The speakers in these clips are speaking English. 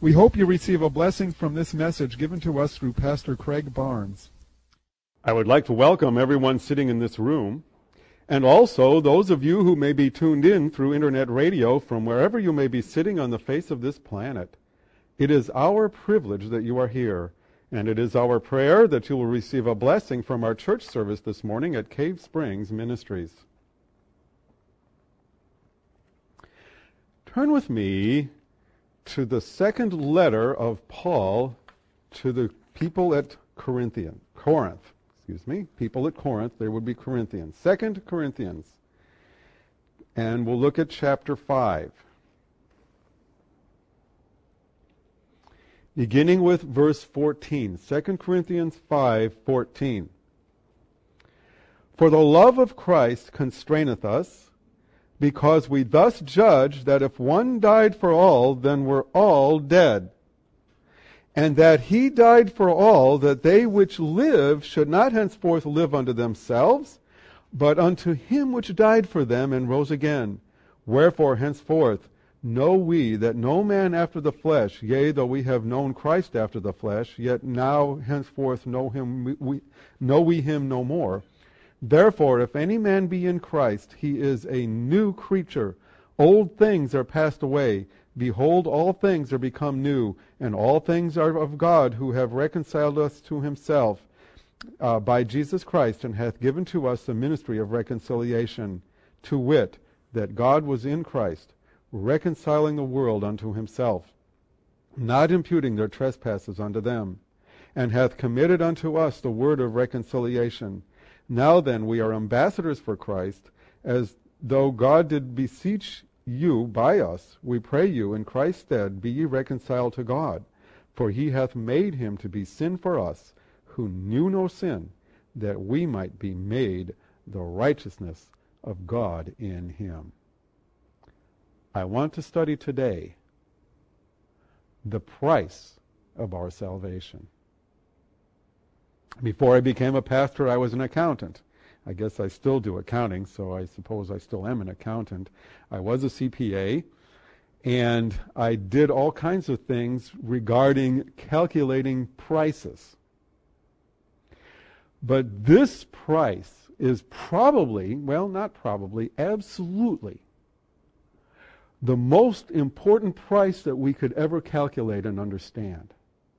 We hope you receive a blessing from this message given to us through Pastor Craig Barnes. I would like to welcome everyone sitting in this room, and also those of you who may be tuned in through internet radio from wherever you may be sitting on the face of this planet. It is our privilege that you are here, and it is our prayer that you will receive a blessing from our church service this morning at Cave Springs Ministries. Turn with me to the second letter of Paul to the people at Corinth. People at Corinth, they would be Corinthians. 2 Corinthians. And we'll look at chapter 5. Beginning with verse 14. 2 Corinthians 5:14. For the love of Christ constraineth us, because we thus judge that if one died for all, then we're all dead. And that he died for all, that they which live should not henceforth live unto themselves, but unto him which died for them and rose again. Wherefore henceforth know we that no man after the flesh, yea, though we have known Christ after the flesh, yet now henceforth know we him no more. Therefore, if any man be in Christ, he is a new creature. Old things are passed away. Behold, all things are become new, and all things are of God, who have reconciled us to himself by Jesus Christ, and hath given to us the ministry of reconciliation, to wit, that God was in Christ, reconciling the world unto himself, not imputing their trespasses unto them, and hath committed unto us the word of reconciliation. Now then, we are ambassadors for Christ, as though God did beseech you by us. We pray you, in Christ's stead, be ye reconciled to God. For he hath made him to be sin for us, who knew no sin, that we might be made the righteousness of God in him. I want to study today the price of our salvation. Before I became a pastor, I was an accountant. I guess I still do accounting, so I suppose I still am an accountant. I was a CPA, and I did all kinds of things regarding calculating prices. But this price is probably, well, not probably, absolutely the most important price that we could ever calculate and understand.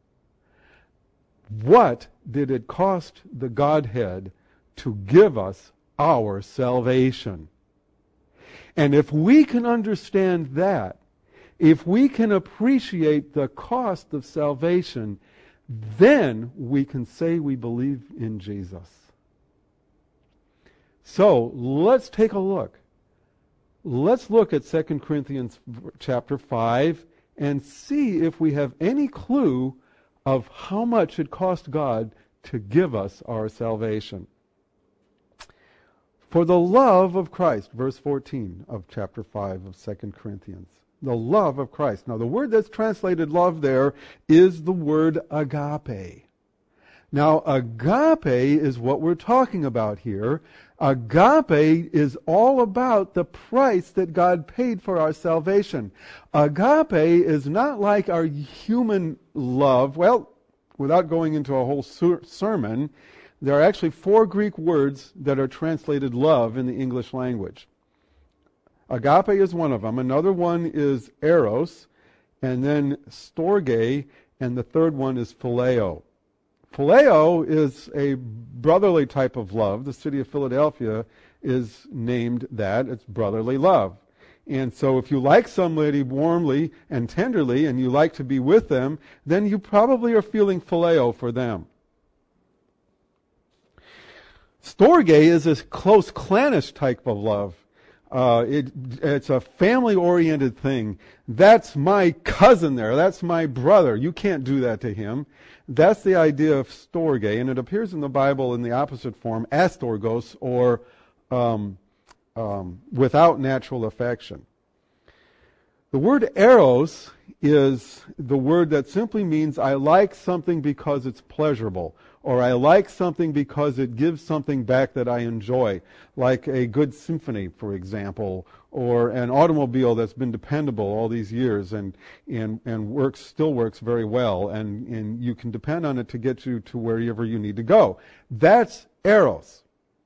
What did it cost the Godhead to give us our salvation? And if we can understand that, if we can appreciate the cost of salvation, then we can say we believe in Jesus. So, let's take a look. Let's look at 2 Corinthians chapter 5 and see if we have any clue of how much it cost God to give us our salvation. For the love of Christ, verse 14 of chapter 5 of 2 Corinthians. The love of Christ. Now the word that's translated love there is the word agape. Now agape is what we're talking about here. Agape is all about the price that God paid for our salvation. Agape is not like our human love. Well, without going into a whole sermon, there are actually 4 Greek words that are translated love in the English language. Agape is one of them. Another one is eros, and then storge, and the third one is phileo. Phileo is a brotherly type of love. The city of Philadelphia is named that. It's brotherly love. And so if you like somebody warmly and tenderly and you like to be with them, then you probably are feeling phileo for them. Storge is a close clannish type of love. It's a family-oriented thing. That's my cousin there. That's my brother. You can't do that to him. That's the idea of storge, and it appears in the Bible in the opposite form, astorgos, or without natural affection. The word eros is the word that simply means I like something because it's pleasurable, or I like something because it gives something back that I enjoy, like a good symphony, for example, or an automobile that's been dependable all these years and still works very well, and you can depend on it to get you to wherever you need to go. That's eros.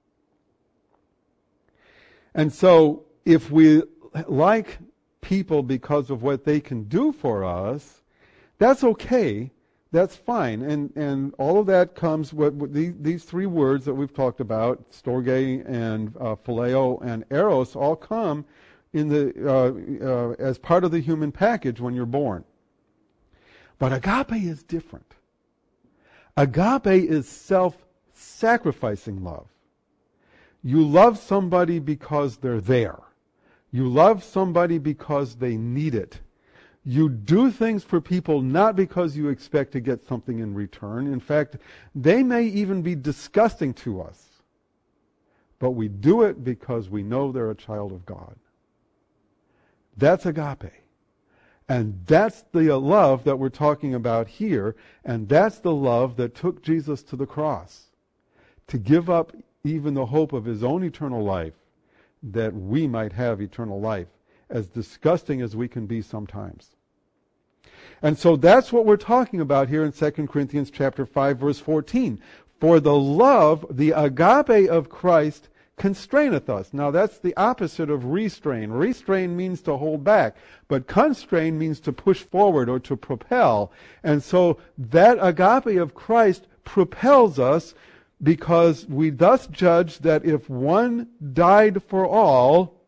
And so if we like people because of what they can do for us, that's okay. That's fine. And all of that comes with these three words that we've talked about, storge and phileo and eros, all come in the as part of the human package when you're born. But agape is different. Agape is self-sacrificing love. You love somebody because they're there. You love somebody because they need it. You do things for people not because you expect to get something in return. In fact, they may even be disgusting to us. But we do it because we know they're a child of God. That's agape. And that's the love that we're talking about here. And that's the love that took Jesus to the cross, to give up even the hope of his own eternal life, that we might have eternal life, as disgusting as we can be sometimes. And so that's what we're talking about here in 2 Corinthians chapter 5, verse 14. For the love, the agape of Christ, constraineth us. Now that's the opposite of restrain. Restrain means to hold back, but constrain means to push forward or to propel. And so that agape of Christ propels us, because we thus judge that if one died for all,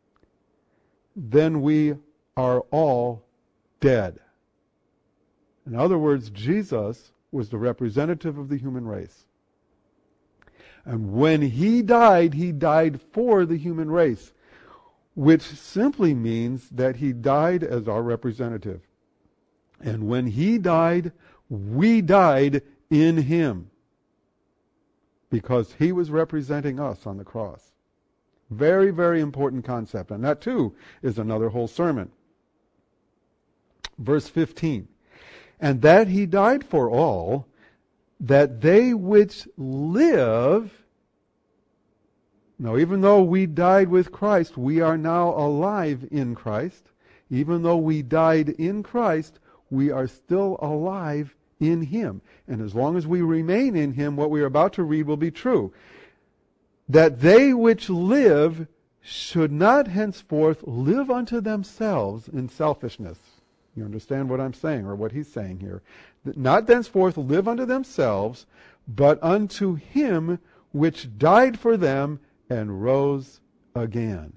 then we are all dead. In other words, Jesus was the representative of the human race. And when he died for the human race, which simply means that he died as our representative. And when he died, we died in him, because he was representing us on the cross. Very, very important concept. And that too is another whole sermon. Verse 15. And that he died for all, that they which live... Now, even though we died with Christ, we are now alive in Christ. Even though we died in Christ, we are still alive in him. And as long as we remain in him, what we are about to read will be true. That they which live should not henceforth live unto themselves in selfishness. You understand what I'm saying, or what he's saying here? Not thenceforth live unto themselves, but unto him which died for them and rose again.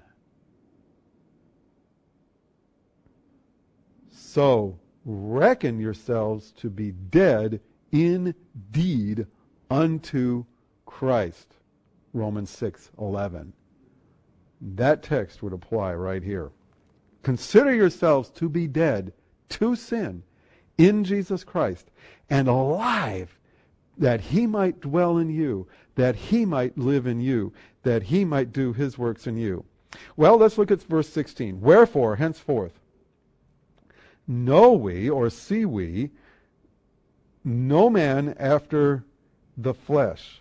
So, reckon yourselves to be dead indeed unto Christ. Romans 6:11. That text would apply right here. Consider yourselves to be dead to sin in Jesus Christ, and alive, that he might dwell in you, that he might live in you, that he might do his works in you. Well, let's look at verse 16. Wherefore, henceforth, know we, or see we, no man after the flesh.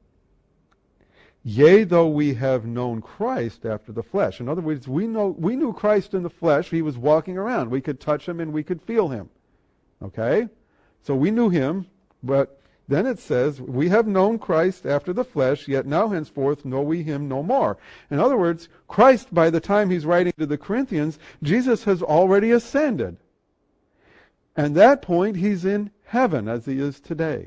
Yea, though we have known Christ after the flesh. In other words, we knew Christ in the flesh. He was walking around. We could touch him and we could feel him. Okay? So we knew him, but then it says, we have known Christ after the flesh, yet now henceforth know we him no more. In other words, Christ, by the time he's writing to the Corinthians, Jesus has already ascended. And at that point, he's in heaven, as he is today.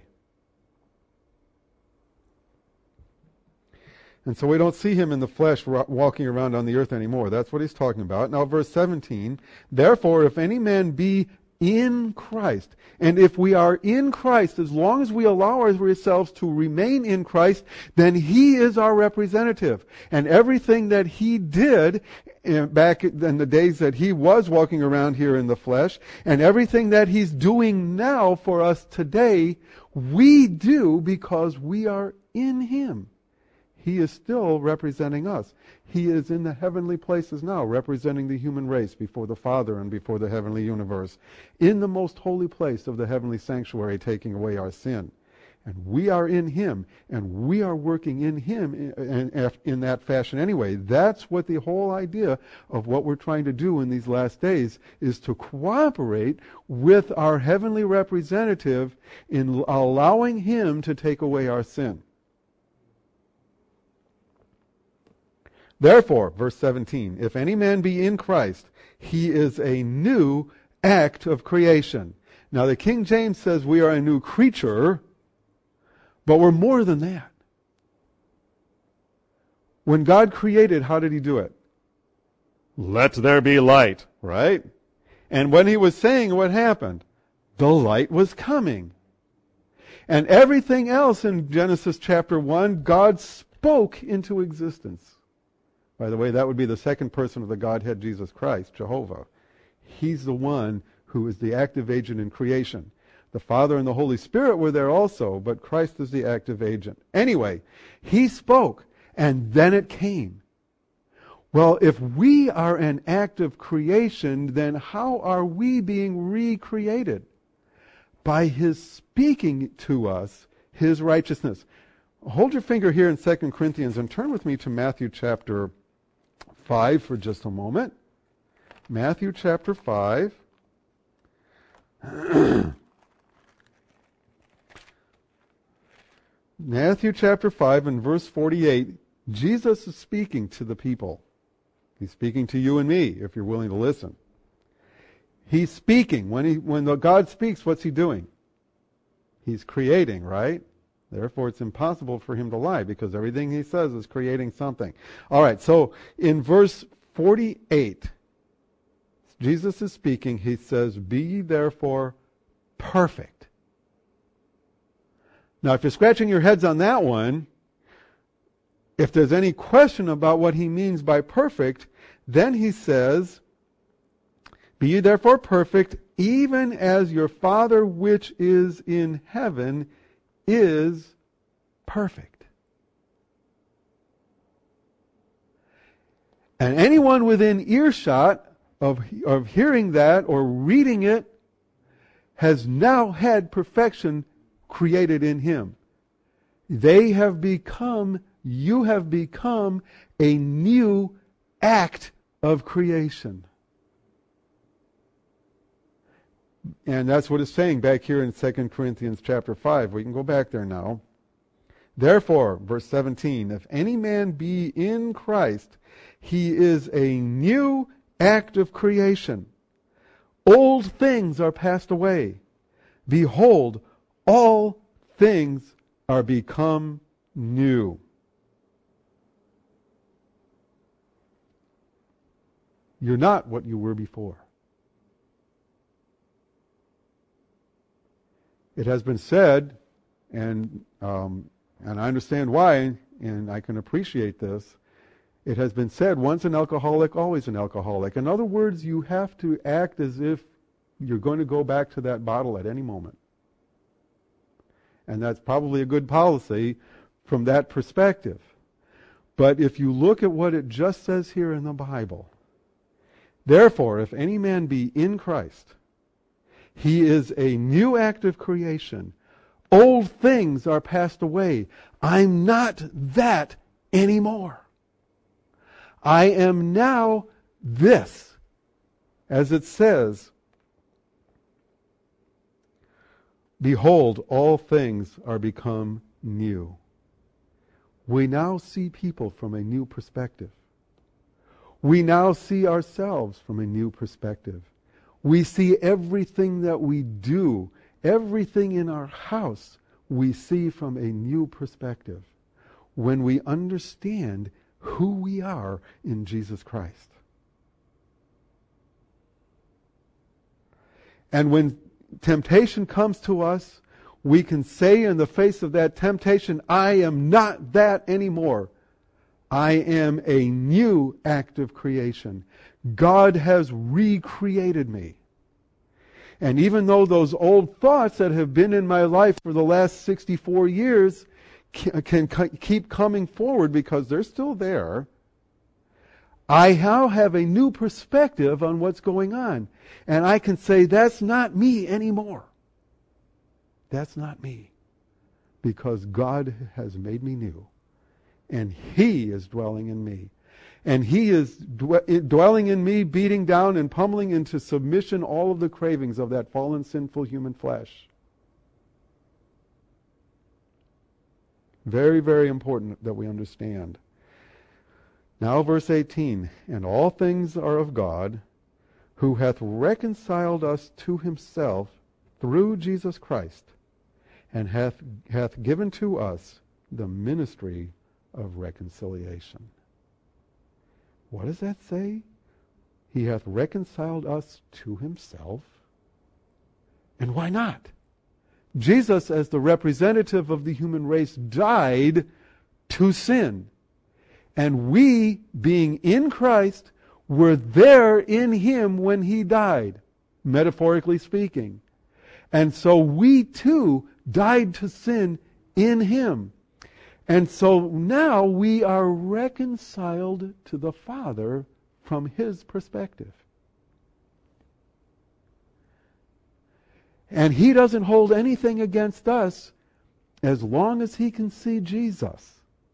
And so we don't see him in the flesh walking around on the earth anymore. That's what he's talking about. Now, verse 17, therefore, if any man be in Christ, and if we are in Christ, as long as we allow ourselves to remain in Christ, then he is our representative. And everything that he did back in the days that he was walking around here in the flesh, and everything that he's doing now for us today, we do because we are in him. He is still representing us. He is in the heavenly places now, representing the human race before the Father and before the heavenly universe, in the most holy place of the heavenly sanctuary, taking away our sin. And we are in Him, and we are working in Him in that fashion anyway. That's what the whole idea of what we're trying to do in these last days is, to cooperate with our heavenly representative in allowing Him to take away our sin. Therefore, verse 17, if any man be in Christ, he is a new act of creation. Now the King James says we are a new creature, but we're more than that. When God created, how did He do it? Let there be light, right? And when He was saying, what happened? The light was coming. And everything else in Genesis chapter 1, God spoke into existence. By the way, that would be the second person of the Godhead, Jesus Christ, Jehovah. He's the one who is the active agent in creation. The Father and the Holy Spirit were there also, but Christ is the active agent. Anyway, He spoke, and then it came. Well, if we are an act of creation, then how are we being recreated? By His speaking to us His righteousness. Hold your finger here in 2 Corinthians and turn with me to Matthew chapter 5 for just a moment. Matthew chapter 5. Matthew chapter 5 and verse 48, Jesus is speaking to the people. He's speaking to you and me, if you're willing to listen. He's speaking. When God speaks, what's He doing? He's creating, right? Therefore, it's impossible for Him to lie, because everything He says is creating something. All right, so in verse 48, Jesus is speaking. He says, be ye therefore perfect. Now, if you're scratching your heads on that one, if there's any question about what He means by perfect, then He says, be ye therefore perfect, even as your Father which is in heaven is perfect. And anyone within earshot of hearing that or reading it has now had perfection created in Him. They have become, you have become a new act of creation. And that's what it's saying back here in 2 Corinthians chapter 5. We can go back there now. Therefore, verse 17, if any man be in Christ, he is a new act of creation. Old things are passed away. Behold, all things are become new. You're not what you were before. It has been said, and I understand why, and I can appreciate this. It has been said, once an alcoholic, always an alcoholic. In other words, you have to act as if you're going to go back to that bottle at any moment. And that's probably a good policy from that perspective. But if you look at what it just says here in the Bible, therefore, if any man be in Christ, he is a new act of creation. Old things are passed away. I'm not that anymore. I am now this, as it says, behold, all things are become new. We now see people from a new perspective. We now see ourselves from a new perspective. We see everything that we do, everything in our house, we see from a new perspective when we understand who we are in Jesus Christ. And when temptation comes to us, we can say in the face of that temptation, I am not that anymore. I am a new act of creation. God has recreated me. And even though those old thoughts that have been in my life for the last 64 years can keep coming forward because they're still there, I now have a new perspective on what's going on. And I can say, that's not me anymore. That's not me. Because God has made me new. And He is dwelling in me. And He is dwelling in me, beating down and pummeling into submission all of the cravings of that fallen, sinful human flesh. Very, very important that we understand. Now verse 18, and all things are of God, who hath reconciled us to Himself through Jesus Christ, and hath given to us the ministry of reconciliation. What does that say? He hath reconciled us to Himself. And why not? Jesus, as the representative of the human race, died to sin. And we, being in Christ, were there in Him when He died, metaphorically speaking. And so we too died to sin in Him. And so now we are reconciled to the Father from His perspective. And He doesn't hold anything against us as long as He can see Jesus.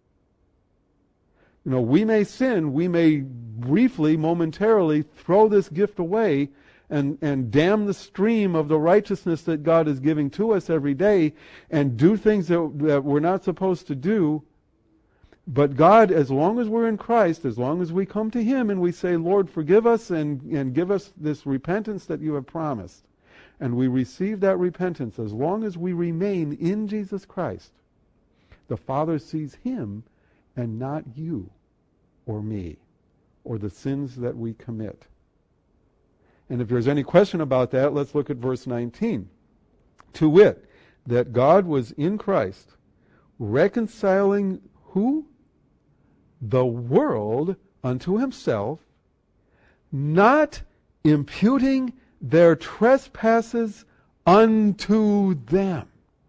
You know, we may sin, we may briefly, momentarily throw this gift away and dam the stream of the righteousness that God is giving to us every day and do things that we're not supposed to do. But God, as long as we're in Christ, as long as we come to Him and we say, Lord, forgive us and give us this repentance that You have promised, and we receive that repentance, as long as we remain in Jesus Christ, the Father sees Him and not you or me or the sins that we commit. And if there's any question about that, let's look at verse 19. To wit, that God was in Christ, reconciling who? The world unto Himself, not imputing their trespasses unto them.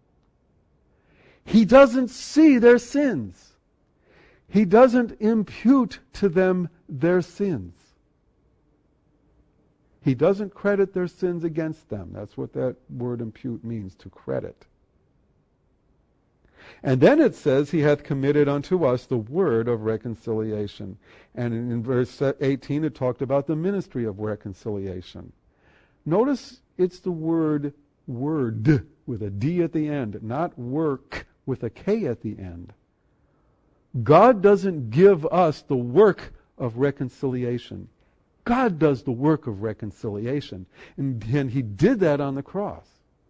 He doesn't see their sins. He doesn't impute to them their sins. He doesn't credit their sins against them. That's what that word impute means, to credit. And then it says, He hath committed unto us the word of reconciliation. And in verse 18 it talked about the ministry of reconciliation. Notice it's the word with a D at the end, not work with a K at the end. God doesn't give us the work of reconciliation. God does the work of reconciliation. And He did that on the cross.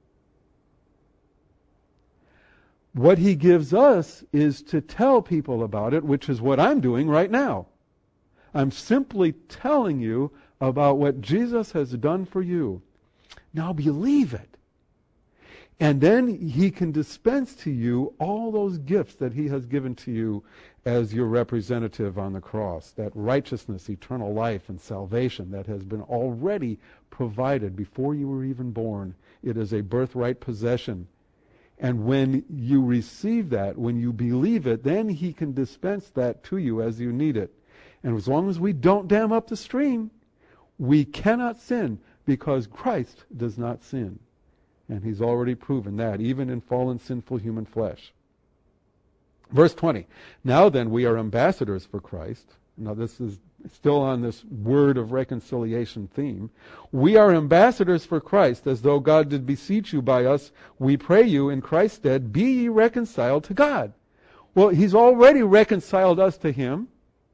What He gives us is to tell people about it, which is what I'm doing right now. I'm simply telling you about what Jesus has done for you. Now believe it. And then He can dispense to you all those gifts that He has given to you as your representative on the cross. That righteousness, eternal life, and salvation that has been already provided before you were even born. It is a birthright possession. And when you receive that, when you believe it, then He can dispense that to you as you need it. And as long as we don't dam up the stream, we cannot sin, because Christ does not sin. And He's already proven that, even in fallen, sinful human flesh. Verse 20. Now then, we are ambassadors for Christ. Now this is still on this word of reconciliation theme. We are ambassadors for Christ, as though God did beseech you by us. We pray you in Christ's stead, be ye reconciled to God. Well, He's already reconciled us to Him.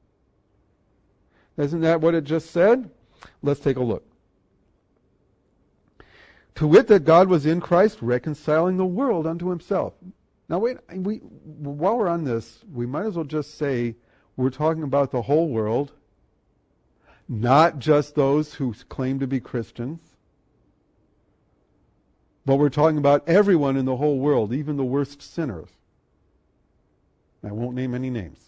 Isn't that what it just said? Let's take a look. To wit, that God was in Christ, reconciling the world unto Himself. Now wait, while we're on this, we might as well just say we're talking about the whole world, not just those who claim to be Christians, but we're talking about everyone in the whole world, even the worst sinners. I won't name any names.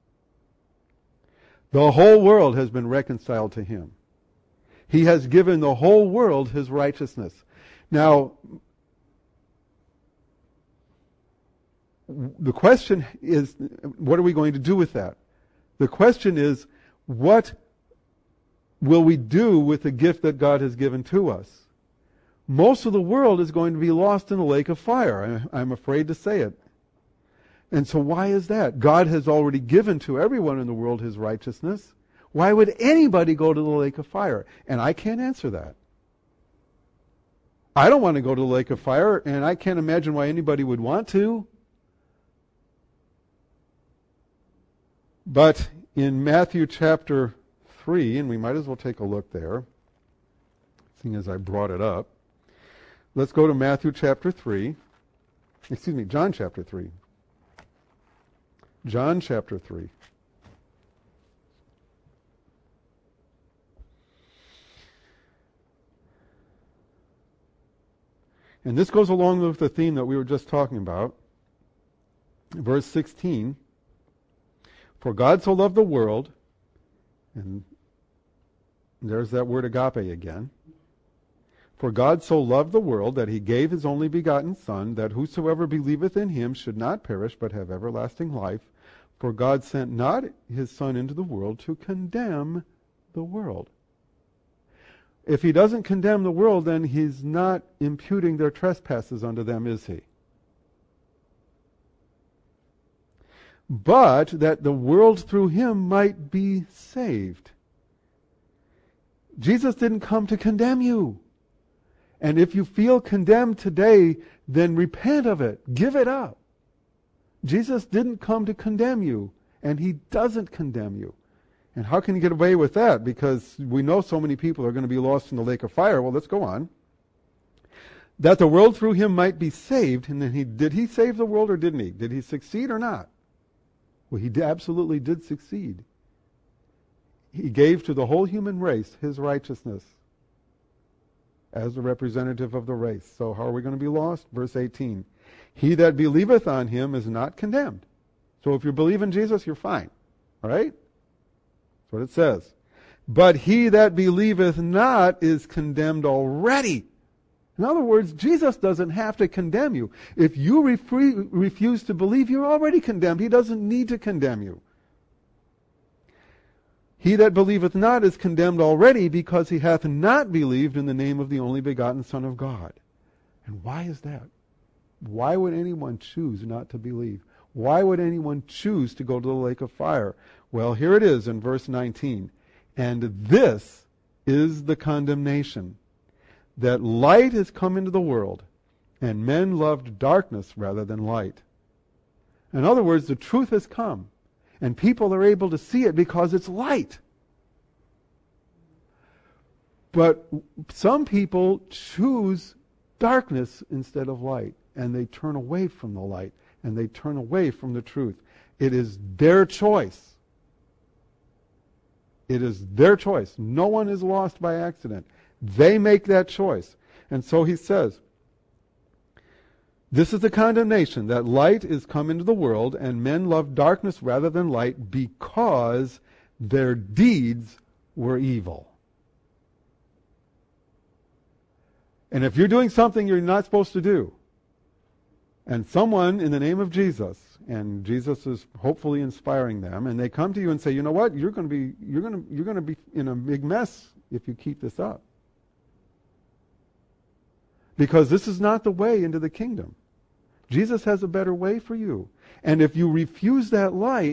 The whole world has been reconciled to Him. He has given the whole world His righteousness. Now, the question is, what are we going to do with that? The question is, what will we do with the gift that God has given to us? Most of the world is going to be lost in the lake of fire. I'm afraid to say it. And so why is that? God has already given to everyone in the world his righteousness. Why would anybody go to the lake of fire? And I can't answer that. I don't want to go to the lake of fire, and I can't imagine why anybody would want to. But in Matthew chapter 3, and we might as well take a look there, seeing as I brought it up. Let's go to Matthew chapter 3. John chapter 3. John chapter 3. And this goes along with the theme that we were just talking about. Verse 16. For God so loved the world, and there's that word agape again. For God so loved the world that he gave his only begotten Son, that whosoever believeth in him should not perish, but have everlasting life. For God sent not his Son into the world to condemn the world. If he doesn't condemn the world, then he's not imputing their trespasses unto them, is he? But that the world through him might be saved. Jesus didn't come to condemn you. And if you feel condemned today, then repent of it. Give it up. Jesus didn't come to condemn you, and he doesn't condemn you. And how can you get away with that? Because we know so many people are going to be lost in the lake of fire. Well, let's go on. That the world through him might be saved. And then did he save the world or didn't he? Did he succeed or not? Well, he absolutely did succeed. He gave to the whole human race his righteousness as the representative of the race. So how are we going to be lost? Verse 18. He that believeth on him is not condemned. So if you believe in Jesus, you're fine. All right? That's what it says. But he that believeth not is condemned already. In other words, Jesus doesn't have to condemn you. If you refuse to believe, you're already condemned. He doesn't need to condemn you. He that believeth not is condemned already, because he hath not believed in the name of the only begotten Son of God. And why is that? Why would anyone choose not to believe? Why would anyone choose to go to the lake of fire? Well, here it is in verse 19. And this is the condemnation, that light has come into the world, and men loved darkness rather than light. In other words, the truth has come, and people are able to see it because it's light. But some people choose darkness instead of light, and they turn away from the light, and they turn away from the truth. It is their choice. It is their choice. No one is lost by accident. They make that choice. And so he says, this is the condemnation, that light is come into the world, and men love darkness rather than light, because their deeds were evil. And if you're doing something you're not supposed to do, and someone in the name of Jesus, and Jesus is hopefully inspiring them, and they come to you and say, you know what, you're going to be in a big mess if you keep this up. Because this is not the way into the kingdom. Jesus has a better way for you. And if you refuse that light,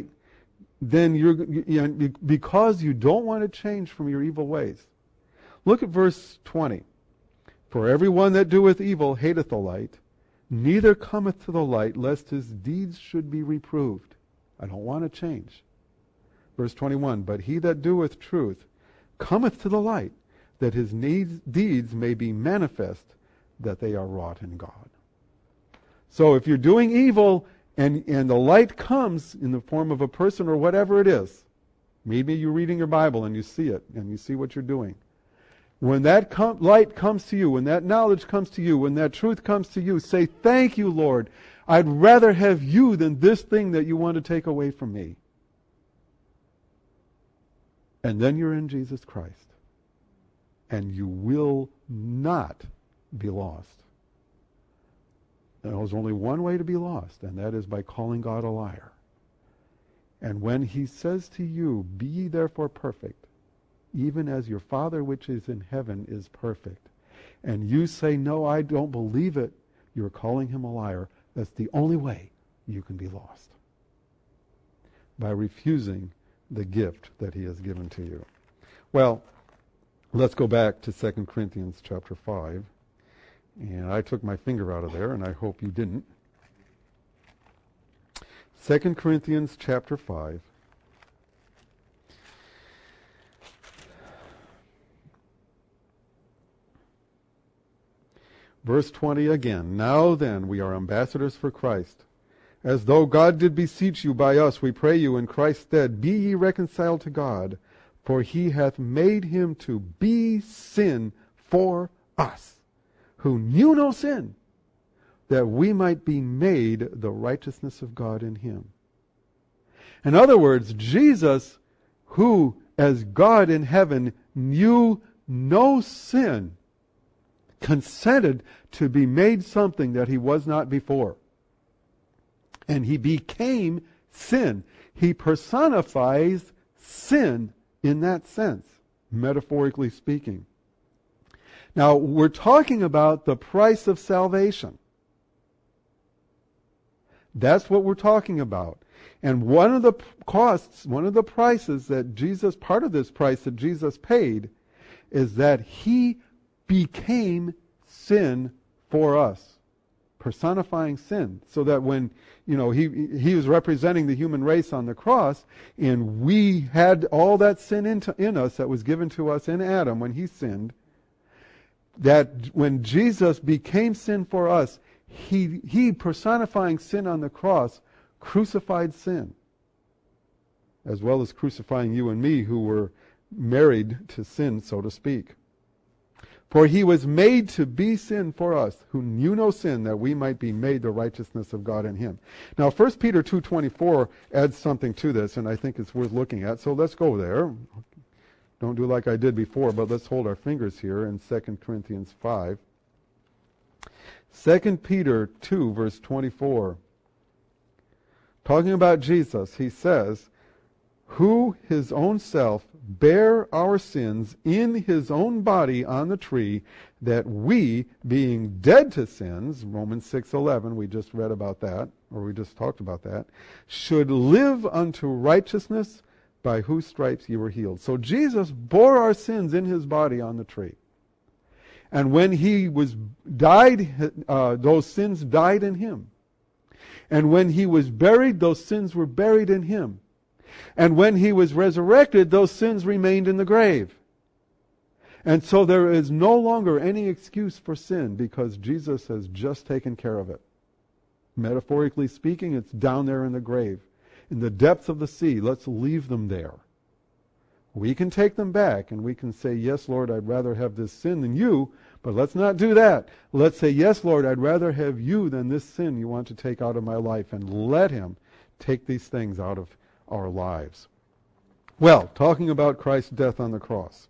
then because you don't want to change from your evil ways. Look at verse 20. For everyone that doeth evil hateth the light, neither cometh to the light, lest his deeds should be reproved. I don't want to change. Verse 21. But he that doeth truth cometh to the light, that his deeds may be manifest, that they are wrought in God. So if you're doing evil and the light comes in the form of a person or whatever it is, maybe you're reading your Bible and you see it and you see what you're doing. When that light comes to you, when that knowledge comes to you, when that truth comes to you, say, thank you, Lord. I'd rather have you than this thing that you want to take away from me. And then you're in Jesus Christ. And you will not be lost. There's only one way to be lost, and that is by calling God a liar. And when he says to you, be ye therefore perfect, even as your Father which is in heaven is perfect, and you say, no, I don't believe it, you're calling him a liar. That's the only way you can be lost. By refusing the gift that he has given to you. Well, let's go back to 2 Corinthians chapter 5. And I took my finger out of there, and I hope you didn't. 2 Corinthians chapter 5. Verse 20 again. Now then, we are ambassadors for Christ. As though God did beseech you by us, we pray you in Christ's stead, be ye reconciled to God, for he hath made him to be sin for us, who knew no sin, that we might be made the righteousness of God in him. In other words, Jesus, who as God in heaven knew no sin, consented to be made something that he was not before. And he became sin. He personifies sin in that sense, metaphorically speaking. Now, we're talking about the price of salvation. That's what we're talking about. And one of the costs, one of the prices that Jesus, part of this price that Jesus paid, is that he became sin for us, personifying sin, so that when, he was representing the human race on the cross, and we had all that sin in us that was given to us in Adam when he sinned, that when Jesus became sin for us, he personifying sin on the cross, crucified sin, as well as crucifying you and me who were married to sin, so to speak. For he was made to be sin for us, who knew no sin, that we might be made the righteousness of God in him. Now, 1 Peter 2:24 adds something to this, and I think it's worth looking at. So let's go there. Don't do like I did before, but let's hold our fingers here in 2 Corinthians 5. 2 Peter 2, verse 24. Talking about Jesus, he says, who his own self bare our sins in his own body on the tree, that we, being dead to sins, Romans 6:11, we just read about that, or we just talked about that, should live unto righteousness, by whose stripes ye were healed. So Jesus bore our sins in his body on the tree. And when he was died, those sins died in him. And when he was buried, those sins were buried in him. And when he was resurrected, those sins remained in the grave. And so there is no longer any excuse for sin, because Jesus has just taken care of it. Metaphorically speaking, it's down there in the grave. In the depths of the sea, let's leave them there. We can take them back and we can say, yes, Lord, I'd rather have this sin than you, but let's not do that. Let's say, yes, Lord, I'd rather have you than this sin you want to take out of my life, and let him take these things out of our lives. Well, talking about Christ's death on the cross.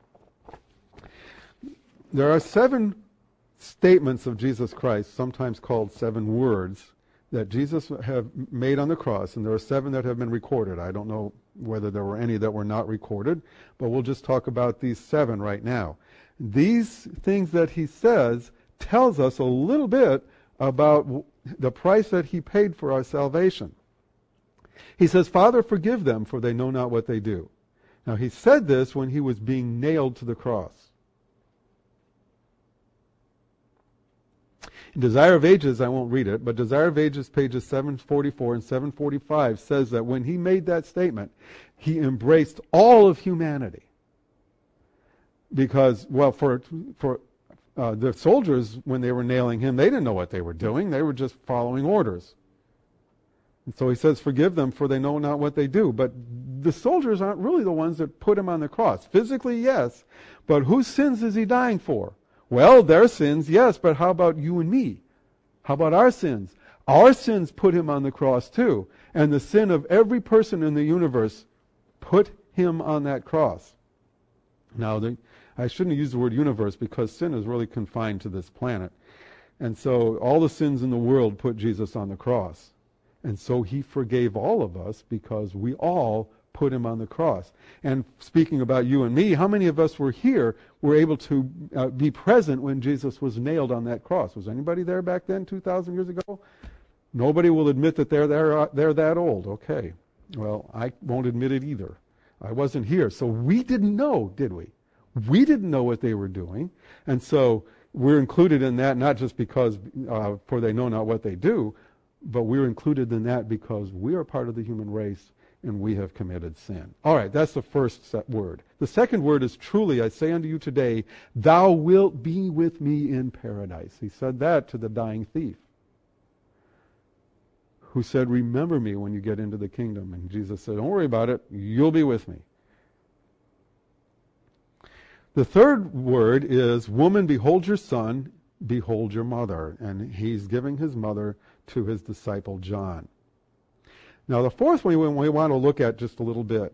There are 7 statements of Jesus Christ, sometimes called 7 words, that Jesus have made on the cross, and there are 7 that have been recorded. I don't know whether there were any that were not recorded, but we'll just talk about these 7 right now. These things that he says tells us a little bit about the price that he paid for our salvation. He says, Father, forgive them, for they know not what they do. Now, he said this when he was being nailed to the cross. In Desire of Ages, I won't read it, but Desire of Ages, pages 744 and 745, says that when he made that statement, he embraced all of humanity. Because, well, for the soldiers, when they were nailing him, they didn't know what they were doing. They were just following orders. And so he says, forgive them, for they know not what they do. But the soldiers aren't really the ones that put him on the cross. Physically, yes. But whose sins is he dying for? Well, their sins, yes, but how about you and me? How about our sins? Our sins put him on the cross too. And the sin of every person in the universe put him on that cross. Now, I shouldn't use the word universe, because sin is really confined to this planet. And so all the sins in the world put Jesus on the cross. And so he forgave all of us because we all put him on the cross. And speaking about you and me, how many of us were able to be present when Jesus was nailed on that cross? Was anybody there back then, 2,000 years ago? Nobody will admit that they're that old. Okay. Well, I won't admit it either. I wasn't here. So we didn't know, did we? We didn't know what they were doing. And so we're included in that, not just because, for they know not what they do, but we're included in that because we are part of the human race and we have committed sin. All right, that's the first word. The second word is truly, I say unto you today, thou wilt be with me in paradise. He said that to the dying thief, who said, remember me when you get into the kingdom. And Jesus said, don't worry about it, you'll be with me. The third word is, woman, behold your son, behold your mother. And he's giving his mother to his disciple John. Now the fourth one we want to look at just a little bit.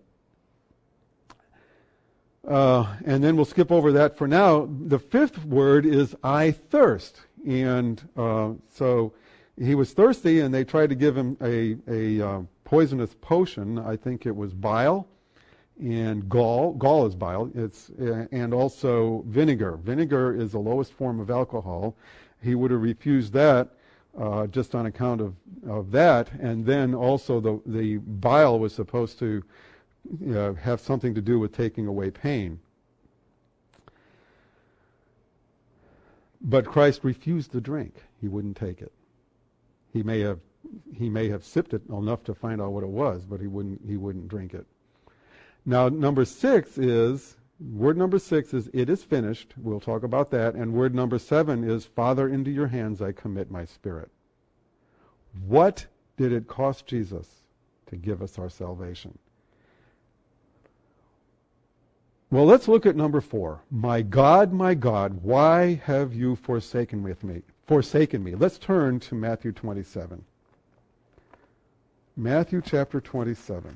And then we'll skip over that for now. The fifth word is, I thirst. And so he was thirsty, and they tried to give him a poisonous potion. I think it was bile and gall. Gall is bile. And also vinegar. Vinegar is the lowest form of alcohol. He would have refused that just on account of that. And then also the bile was supposed to have something to do with taking away pain. But Christ refused the drink. He wouldn't take it. He may have sipped it enough to find out what it was, but he wouldn't drink it. Now, word number six is, it is finished. We'll talk about that. And word number 7 is, Father, into your hands I commit my spirit. What did it cost Jesus to give us our salvation? Well, let's look at number 4. My God, why have you forsaken me? Let's turn to Matthew 27. Matthew chapter 27.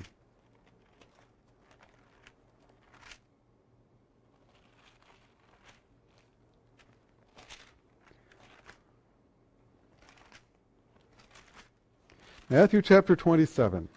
Matthew chapter 27.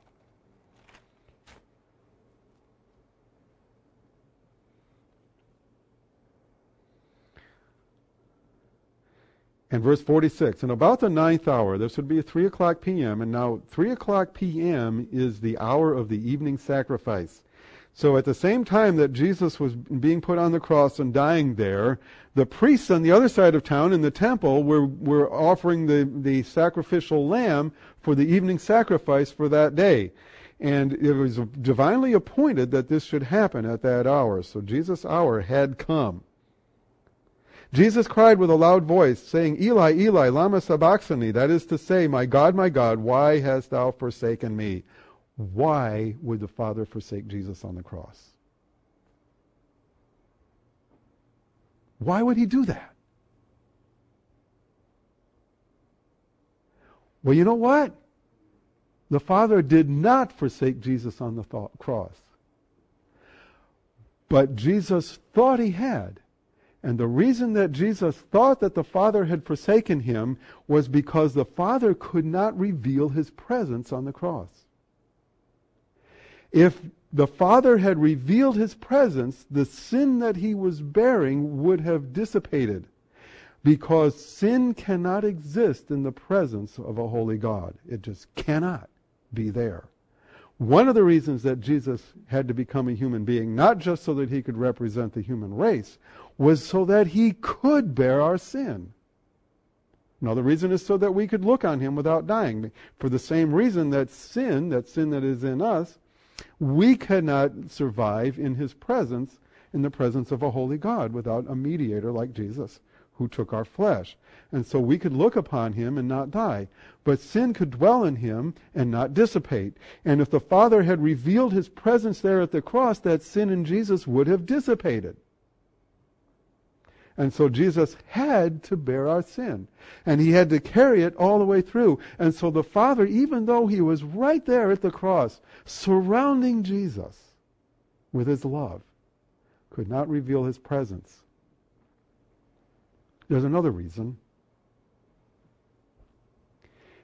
And verse 46, and about the 9th hour, this would be 3 o'clock p.m., and now 3 o'clock p.m. is the hour of the evening sacrifice. So at the same time that Jesus was being put on the cross and dying there, the priests on the other side of town in the temple were offering the sacrificial lamb for the evening sacrifice for that day. And it was divinely appointed that this should happen at that hour. So Jesus' hour had come. Jesus cried with a loud voice, saying, Eli, Eli, lama sabachthani, that is to say, my God, why hast thou forsaken me? Why would the Father forsake Jesus on the cross? Why would he do that? Well, you know what? The Father did not forsake Jesus on the cross. But Jesus thought he had. And the reason that Jesus thought that the Father had forsaken him was because the Father could not reveal his presence on the cross. If the Father had revealed his presence, the sin that he was bearing would have dissipated, because sin cannot exist in the presence of a holy God. It just cannot be there. One of the reasons that Jesus had to become a human being, not just so that he could represent the human race, was so that he could bear our sin. Another reason is so that we could look on him without dying. For the same reason that sin that is in us, we cannot survive in his presence, in the presence of a holy God, without a mediator like Jesus, who took our flesh. And so we could look upon him and not die. But sin could dwell in him and not dissipate. And if the Father had revealed his presence there at the cross, that sin in Jesus would have dissipated. And so Jesus had to bear our sin. And he had to carry it all the way through. And so the Father, even though he was right there at the cross, surrounding Jesus with his love, could not reveal his presence. There's another reason.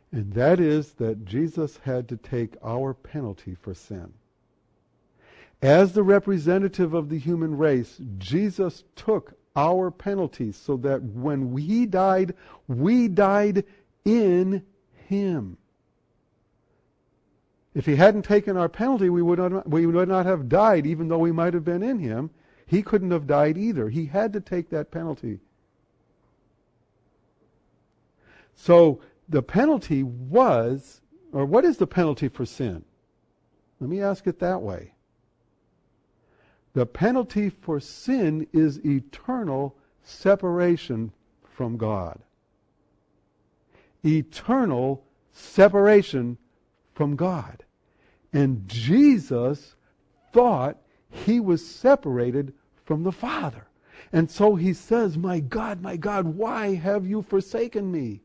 And that is that Jesus had to take our penalty for sin. As the representative of the human race, Jesus took our penalty so that when we died in him. If he hadn't taken our penalty, we would not have died, even though we might have been in him. He couldn't have died either. He had to take that penalty. So the penalty was, or what is the penalty for sin? Let me ask it that way. The penalty for sin is eternal separation from God. Eternal separation from God. And Jesus thought he was separated from the Father. And so he says, my God, why have you forsaken me?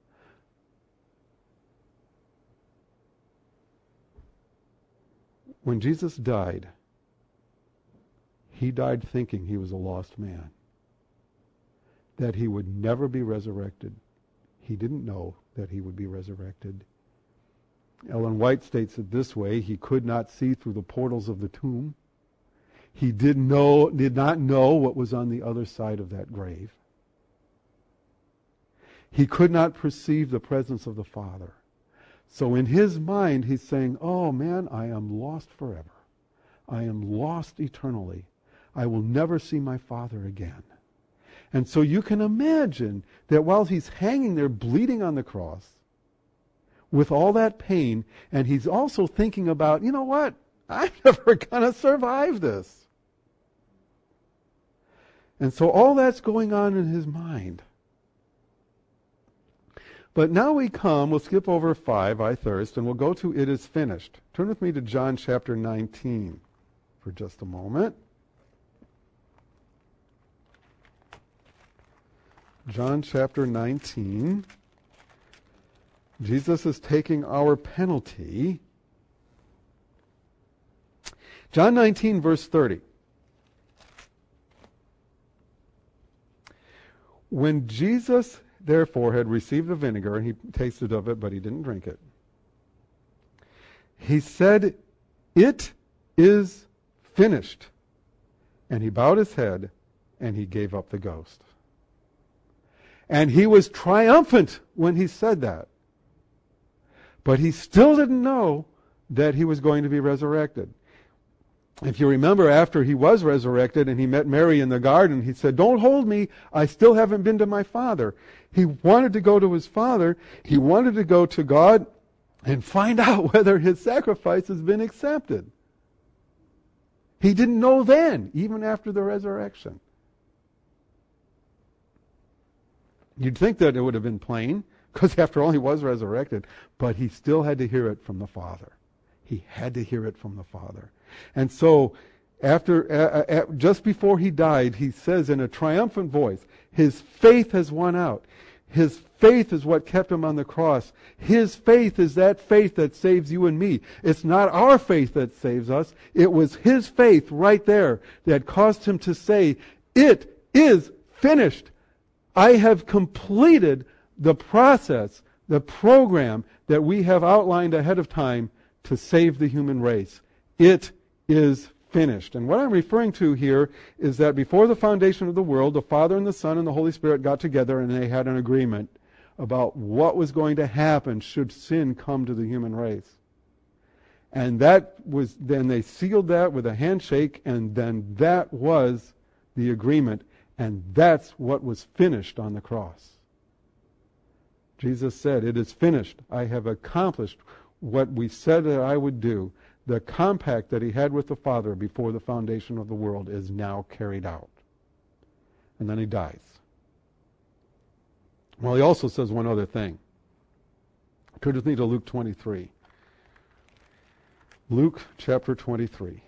When Jesus died, he died thinking he was a lost man, that he would never be resurrected. He didn't know that he would be resurrected. Ellen White states it this way: he could not see through the portals of the tomb. He did not know what was on the other side of that grave. He could not perceive the presence of the Father. So in his mind, he's saying, oh man, I am lost forever. I am lost eternally. I will never see my Father again. And so you can imagine that while he's hanging there bleeding on the cross, with all that pain, and he's also thinking about, you know what, I'm never going to survive this. And so all that's going on in his mind. But now we'll skip over 5, I thirst, and we'll go to it is finished. Turn with me to John chapter 19 for just a moment. John chapter 19. Jesus is taking our penalty. John 19, verse 30. When Jesus, therefore, had received the vinegar, and he tasted of it, but he didn't drink it, he said, it is finished. And he bowed his head, and he gave up the ghost. And he was triumphant when he said that. But he still didn't know that he was going to be resurrected. If you remember, after he was resurrected and he met Mary in the garden, he said, don't hold me, I still haven't been to my Father. He wanted to go to his Father. He wanted to go to God and find out whether his sacrifice has been accepted. He didn't know then, even after the resurrection. You'd think that it would have been plain, because after all, he was resurrected, but he still had to hear it from the Father. He had to hear it from the Father. And so, just before he died, he says in a triumphant voice, his faith has won out. His faith is what kept him on the cross. His faith is that faith that saves you and me. It's not our faith that saves us. It was his faith right there that caused him to say, it is finished. I have completed the process, the program that we have outlined ahead of time to save the human race. It is finished. And what I'm referring to here is that before the foundation of the world, the Father and the Son and the Holy Spirit got together and they had an agreement about what was going to happen should sin come to the human race. And then they sealed that with a handshake, and then that was the agreement. And that's what was finished on the cross. Jesus said, it is finished. I have accomplished what we said that I would do. The compact that he had with the Father before the foundation of the world is now carried out. And then he dies. Well, he also says one other thing. Turn with me to Luke 23. Luke chapter 23.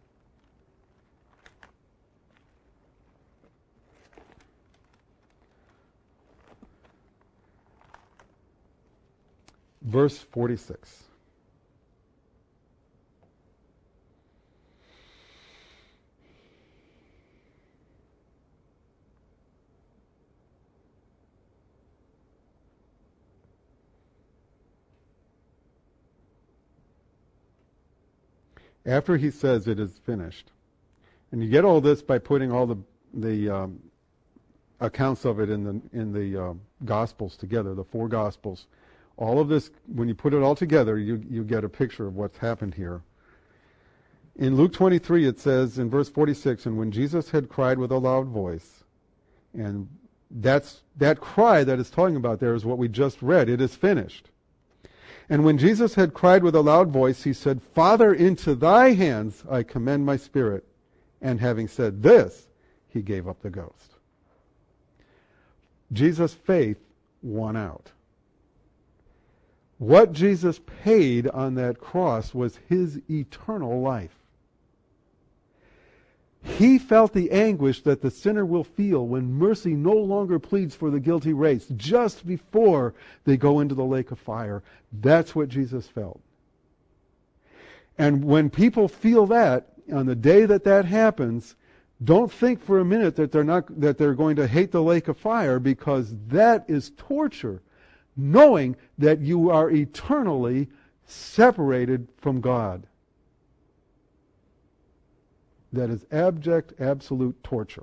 Verse 46. after he says it is finished. And you get all this by putting all the accounts of it in the Gospels together, the four Gospels. All of this, when you put it all together, you get a picture of what's happened here. In Luke 23, it says in verse 46, and when Jesus had cried with a loud voice, and that cry that it's talking about there is what we just read, it is finished. And when Jesus had cried with a loud voice, he said, Father, into thy hands I commend my spirit. And having said this, he gave up the ghost. Jesus' faith won out. What Jesus paid on that cross was his eternal life. He felt the anguish that the sinner will feel when mercy no longer pleads for the guilty race just before they go into the lake of fire. That's what Jesus felt. And when people feel that, on the day that happens, don't think for a minute that they're going to hate the lake of fire, because that is torture, knowing that you are eternally separated from God. That is abject, absolute torture.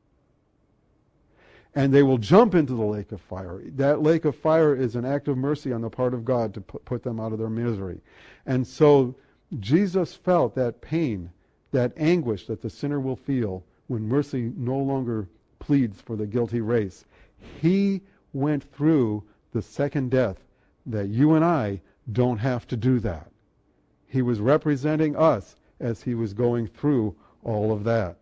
And they will jump into the lake of fire. That lake of fire is an act of mercy on the part of God to put them out of their misery. And so Jesus felt that pain, that anguish that the sinner will feel when mercy no longer pleads for the guilty race. He went through the second death, that you and I don't have to do that. He was representing us as he was going through all of that.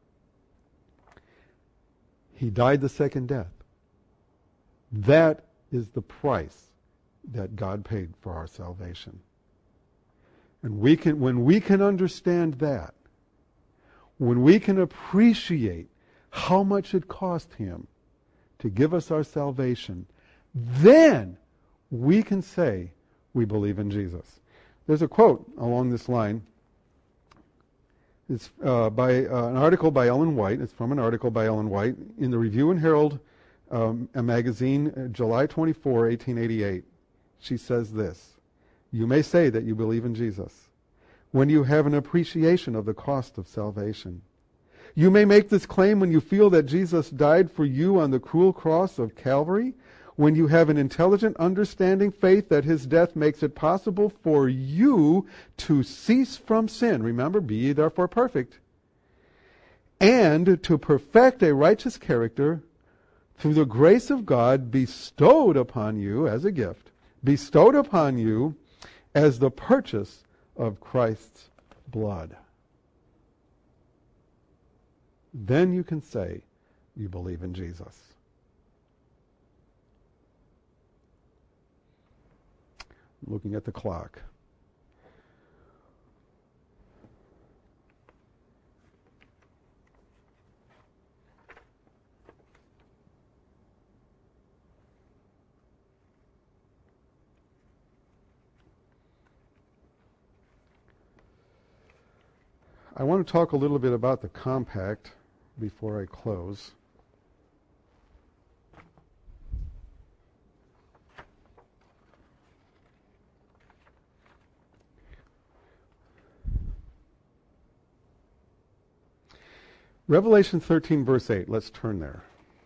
He died the second death. That is the price that God paid for our salvation. And when we can understand that, when we can appreciate how much it cost him to give us our salvation, then we can say we believe in Jesus. There's a quote along this line. It's by an article by Ellen White. It's from an article by Ellen White in the Review and Herald, a magazine, July 24, 1888. She says this: you may say that you believe in Jesus when you have an appreciation of the cost of salvation. You may make this claim when you feel that Jesus died for you on the cruel cross of Calvary, when you have an intelligent, understanding faith that his death makes it possible for you to cease from sin. Remember, be ye therefore perfect. And to perfect a righteous character through the grace of God bestowed upon you as a gift, bestowed upon you as the purchase of Christ's blood. Then you can say you believe in Jesus. Looking at the clock. I want to talk a little bit about the compact before I close. Revelation 13, verse 8. Let's turn there.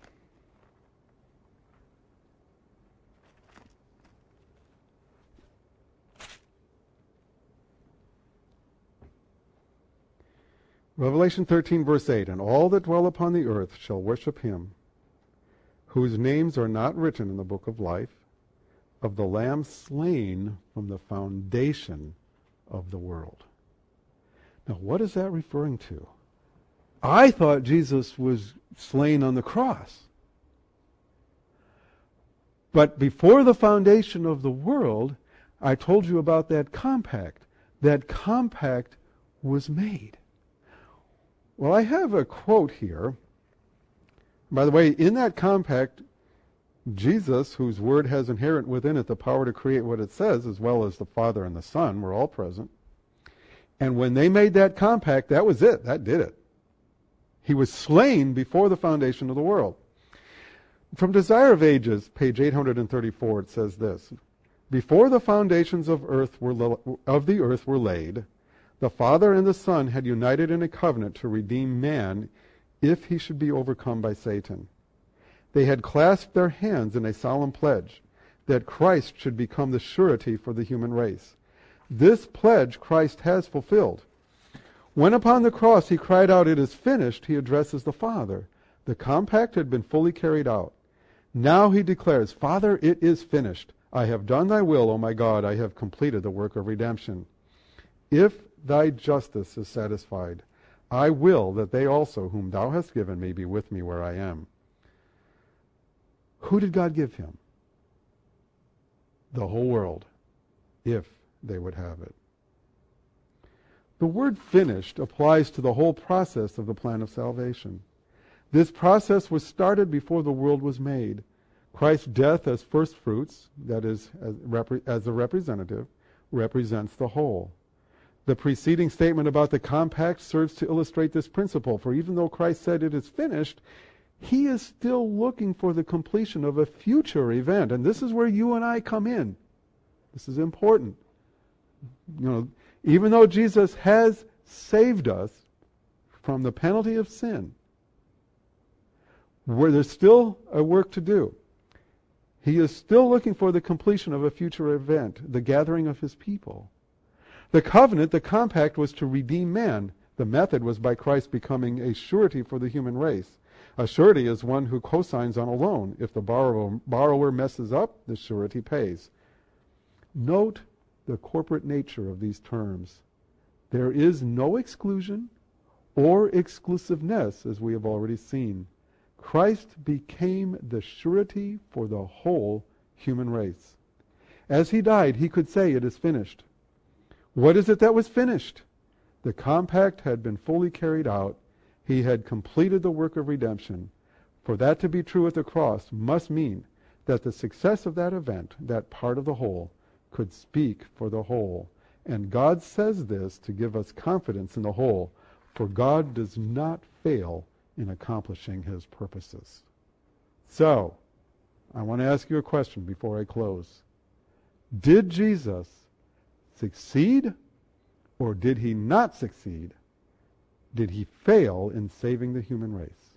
Revelation 13, verse 8. And all that dwell upon the earth shall worship him, whose names are not written in the book of life, of the Lamb slain from the foundation of the world. Now, what is that referring to? I thought Jesus was slain on the cross. But before the foundation of the world, I told you about that compact. That compact was made. Well, I have a quote here. By the way, in that compact, Jesus, whose word has inherent within it the power to create what it says, as well as the Father and the Son, were all present. And when they made that compact, that was it. That did it. He was slain before the foundation of the world. From Desire of Ages, page 834, it says this: before the foundations of the earth were laid, The Father and the Son had united in a covenant to redeem man if he should be overcome by Satan. They had clasped their hands in a solemn pledge that Christ should become the surety for the human race. This pledge Christ has fulfilled. When upon the cross he cried out, "It is finished," he addresses the Father. The compact had been fully carried out. Now he declares, "Father, it is finished. I have done thy will, O my God. I have completed the work of redemption. If thy justice is satisfied, I will that they also, whom thou hast given me, be with me where I am." Who did God give him? The whole world, if they would have it. The word finished applies to the whole process of the plan of salvation. This process was started before the world was made. Christ's death as first fruits, that is, as a representative, represents the whole. The preceding statement about the compact serves to illustrate this principle, for even though Christ said it is finished, he is still looking for the completion of a future event. And this is where you and I come in. This is important. Even though Jesus has saved us from the penalty of sin, where there's still a work to do. He is still looking for the completion of a future event, the gathering of his people. The covenant, the compact, was to redeem man. The method was by Christ becoming a surety for the human race. A surety is one who cosigns on a loan. If the borrower messes up, the surety pays. Note the corporate nature of these terms. There is no exclusion or exclusiveness, as we have already seen. Christ became the surety for the whole human race. As he died, he could say, "It is finished." What is it that was finished? The compact had been fully carried out. He had completed the work of redemption. For that to be true at the cross must mean that the success of that event, that part of the whole, could speak for the whole. And God says this to give us confidence in the whole, for God does not fail in accomplishing his purposes. So, I want to ask you a question before I close. Did Jesus succeed, or did he not succeed? Did he fail in saving the human race?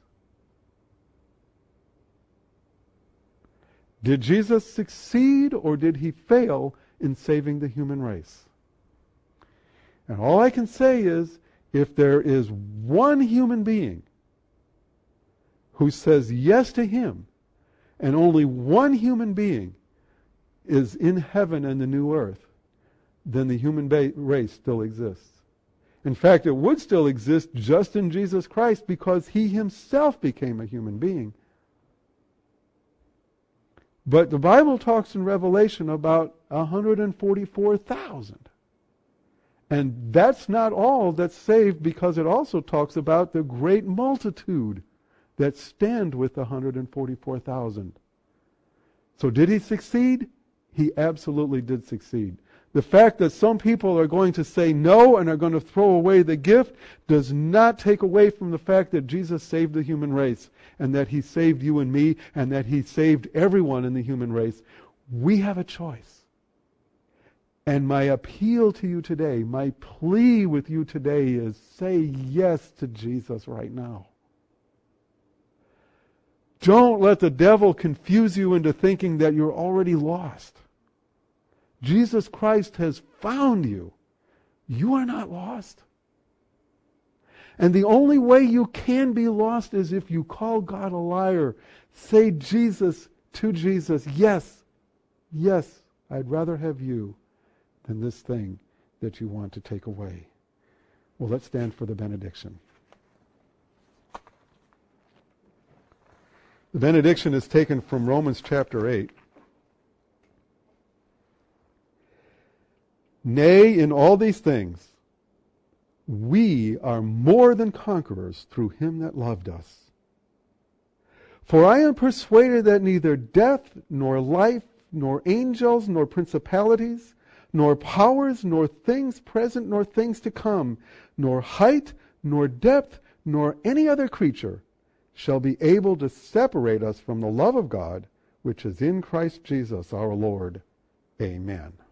Did Jesus succeed, or did he fail in saving the human race? And all I can say is, if there is one human being who says yes to him, and only one human being is in heaven and the new earth, then the human race still exists. In fact, it would still exist just in Jesus Christ because he himself became a human being. But the Bible talks in Revelation about 144,000. And that's not all that's saved, because it also talks about the great multitude that stand with the 144,000. So did he succeed? He absolutely did succeed. The fact that some people are going to say no and are going to throw away the gift does not take away from the fact that Jesus saved the human race, and that he saved you and me, and that he saved everyone in the human race. We have a choice. And my appeal to you today, my plea with you today is, say yes to Jesus right now. Don't let the devil confuse you into thinking that you're already lost. Jesus Christ has found you. You are not lost. And the only way you can be lost is if you call God a liar. Say Jesus to Jesus, yes, yes, I'd rather have you than this thing that you want to take away. Well, let's stand for the benediction. The benediction is taken from Romans chapter 8. Nay, in all these things, we are more than conquerors through him that loved us. For I am persuaded that neither death, nor life, nor angels, nor principalities, nor powers, nor things present, nor things to come, nor height, nor depth, nor any other creature shall be able to separate us from the love of God, which is in Christ Jesus our Lord. Amen.